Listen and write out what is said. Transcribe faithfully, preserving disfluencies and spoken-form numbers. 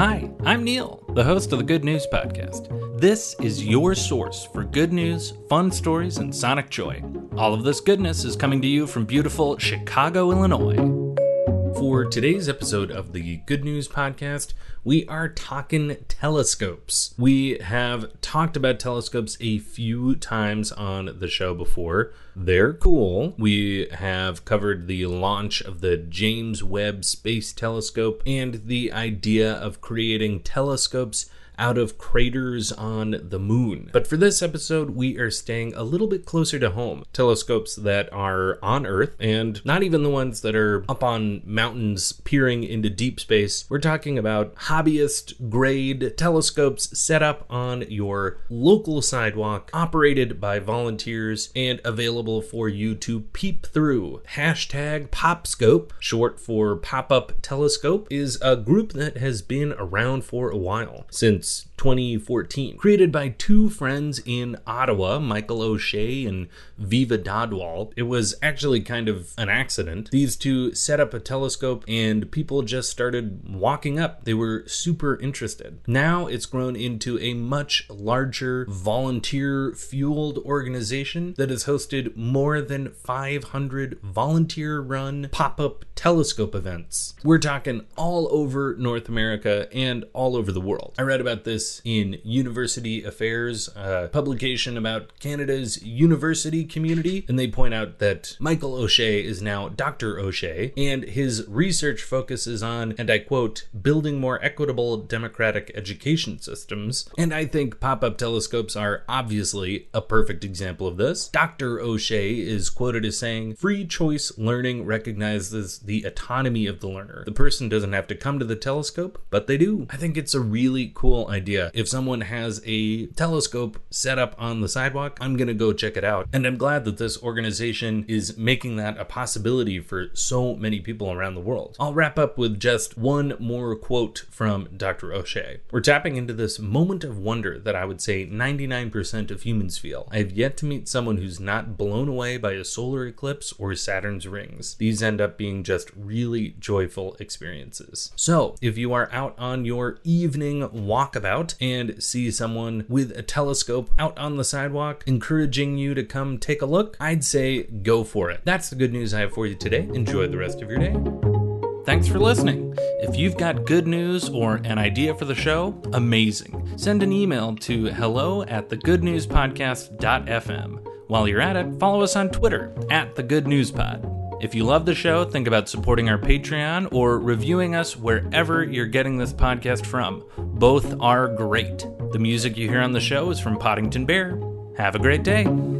Hi, I'm Neil, the host of the Good News Podcast. This is your source for good news, fun stories, and sonic joy. All of this goodness is coming to you from beautiful Chicago, Illinois. For today's episode of the Good News Podcast, we are talking telescopes. We have talked about telescopes a few times on the show before. They're cool. We have covered the launch of the James Webb Space Telescope and the idea of creating telescopes out of craters on the moon. But for this episode, we are staying a little bit closer to home. Telescopes that are on Earth, and not even the ones that are up on mountains peering into deep space. We're talking about hobbyist grade telescopes set up on your local sidewalk, operated by volunteers, and available for you to peep through. Hashtag PopScope, short for Pop-Up Telescope, is a group that has been around for a while, since twenty fourteen. Created by two friends in Ottawa, Michael O'Shea and Viva Dodwall. It was actually kind of an accident. These two set up a telescope and people just started walking up. They were super interested. Now it's grown into a much larger volunteer-fueled organization that has hosted more than five hundred volunteer-run pop-up telescope events. We're talking all over North America and all over the world. I read about this in University Affairs, a publication about Canada's university community, and they point out that Michael O'Shea is now Doctor O'Shea, and his research focuses on, and I quote, building more equitable democratic education systems. And I think pop-up telescopes are obviously a perfect example of this. Doctor O'Shea is quoted as saying, "Free choice learning recognizes the autonomy of the learner. The person doesn't have to come to the telescope, but they do." I think it's a really cool idea. If someone has a telescope set up on the sidewalk, I'm gonna go check it out. And I'm glad that this organization is making that a possibility for so many people around the world. I'll wrap up with just one more quote from Doctor O'Shea. "We're tapping into this moment of wonder that I would say ninety-nine percent of humans feel. I have yet to meet someone who's not blown away by a solar eclipse or Saturn's rings. These end up being just really joyful experiences." So, if you are out on your evening walkabout and see someone with a telescope out on the sidewalk encouraging you to come take a look, I'd say go for it. That's the good news I have for you today. Enjoy the rest of your day. Thanks for listening. If you've got good news or an idea for the show, amazing. Send an email to hello at the good news podcast dot f m. While you're at it, follow us on Twitter at the good news pod. If you love the show, think about supporting our Patreon or reviewing us wherever you're getting this podcast from. Both are great. The music you hear on the show is from Poddington Bear. Have a great day.